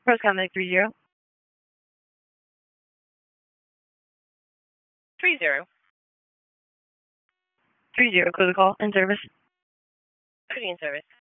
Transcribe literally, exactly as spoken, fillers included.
Press contact three zero. Three zero. Three zero. Close the call. In service. Putting in service.